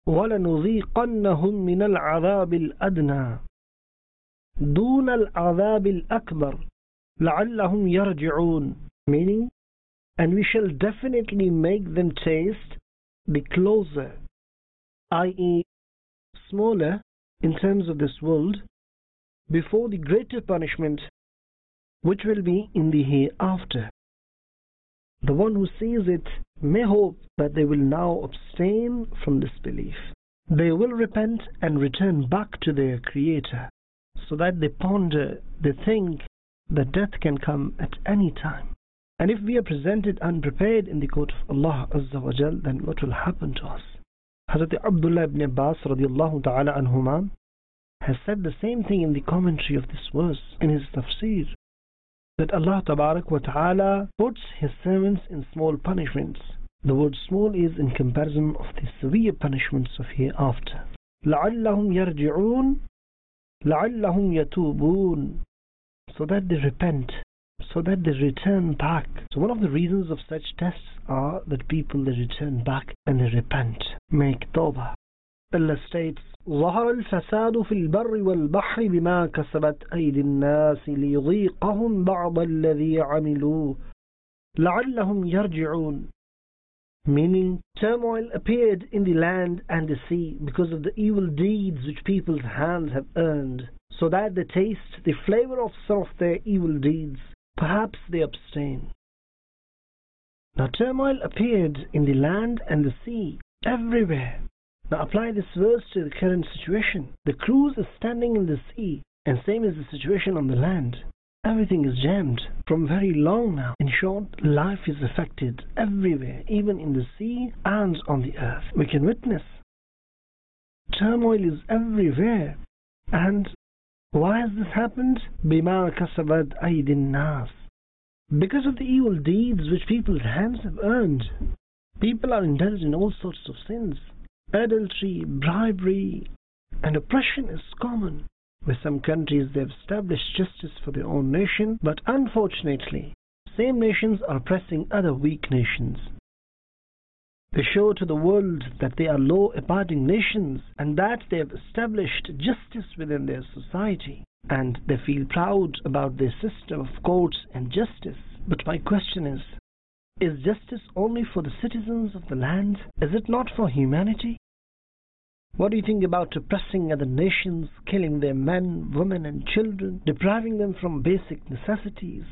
وَلَنُذِيقَنَّهُم مِّنَ الْعَذَابِ الْأَدْنَى دُونَ الْعَذَابِ الْأَكْبَرِ لَعَلَّهُمْ يَرْجِعُونَ, meaning, and we shall definitely make them taste the closer, i.e. smaller in terms of this world, before the greater punishment which will be in the hereafter. The one who sees it may hope that they will now abstain from disbelief. They will repent and return back to their Creator, so that they ponder, they think that death can come at any time. And if we are presented unprepared in the court of Allah Azza wa Jal, then what will happen to us? Hazrat Abdullah ibn Abbas radiallahu ta'ala anhuma has said the same thing in the commentary of this verse in his tafsir, that Allah Tabarak wa Ta'ala puts His servants in small punishments. The word small is in comparison of the severe punishments of hereafter. لَعَلَّهُمْ يَرْجِعُونَ لَعَلَّهُمْ يَتُوبُونَ, so that they repent, so that they return back. So one of the reasons of such tests are that people, they return back and they repent, make tawbah. Allah states, ظهر الفساد في البر والبحر بما كسبت أيدي الناس ليذيقهم بعض الذي عملوا لعلهم يرجعون, meaning turmoil appeared in the land and the sea because of the evil deeds which people's hands have earned, so that they taste the flavor of some of their evil deeds. Perhaps they abstain. Now turmoil appeared in the land and the sea, everywhere. Now apply this verse to the current situation. The cruise is standing in the sea, and same is the situation on the land. Everything is jammed from very long now. In short, life is affected everywhere, even in the sea and on the earth. We can witness turmoil is everywhere. And why has this happened? بِمَا كَسَبَتْ أَيْدِي النَّاسِ, because of the evil deeds which people's hands have earned. People are indulged in all sorts of sins. Adultery, bribery, and oppression is common. With some countries, they have established justice for their own nation, but unfortunately, same nations are oppressing other weak nations. They show to the world that they are law-abiding nations and that they have established justice within their society, and they feel proud about their system of courts and justice. But my question is justice only for the citizens of the land? Is it not for humanity? What do you think about oppressing other nations, killing their men, women and children, depriving them from basic necessities?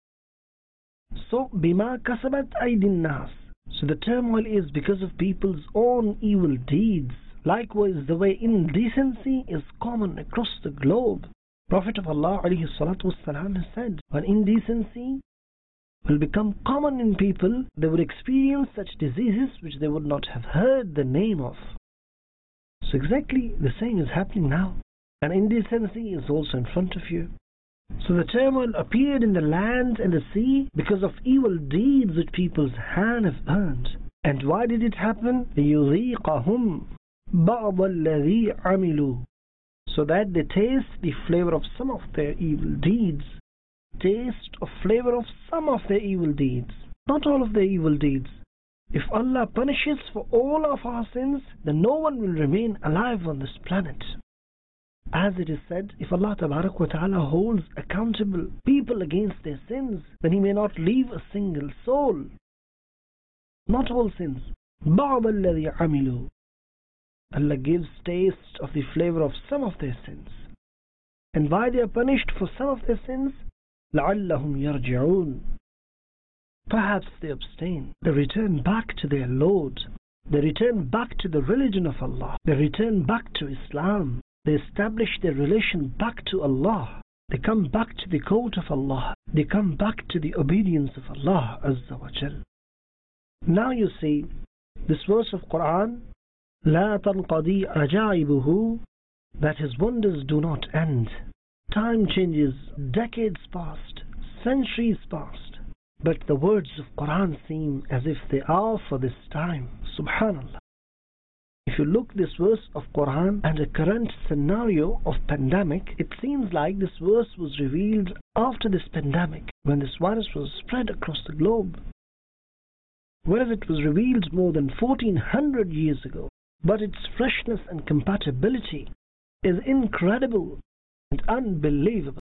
So, بِمَا كَسَبَتْ أَيْدِي النَّاسِ, so the turmoil is because of people's own evil deeds. Likewise, the way indecency is common across the globe. Prophet of Allah alayhi salatu wassalam has said, when indecency will become common in people, they would experience such diseases which they would not have heard the name of. So exactly the same is happening now, and indecency is also in front of you. So the turmoil appeared in the land and the sea because of evil deeds which people's hands have earned. And why did it happen? لِيُذِيقَهُمْ بَعْضَ الَّذِي عَمِلُوا, so that they taste the flavor of some of their evil deeds. Taste of flavor of some of their evil deeds, not all of their evil deeds. If Allah punishes for all of our sins, then no one will remain alive on this planet. As it is said, if Allah Tabarak wa Ta'ala holds accountable people against their sins, then He may not leave a single soul. Not all sins. بَعْضَ الَّذِي عَمِلُوا, Allah gives taste of the flavor of some of their sins. And why they are punished for some of their sins? لَعَلَّهُمْ يَرْجِعُونَ, perhaps they abstain. They return back to their Lord. They return back to the religion of Allah. They return back to Islam. They establish their relation back to Allah. They come back to the court of Allah. They come back to the obedience of Allah Azza wa Jal. Now you see, this verse of Quran, لا تنقضي عجائبه, that His wonders do not end. Time changes, decades passed, centuries passed, but the words of Quran seem as if they are for this time. Subhanallah. If you look this verse of Quran and a current scenario of pandemic, it seems like this verse was revealed after this pandemic, when this virus was spread across the globe. Whereas it was revealed more than 1400 years ago. but its freshness and compatibility is incredible and unbelievable.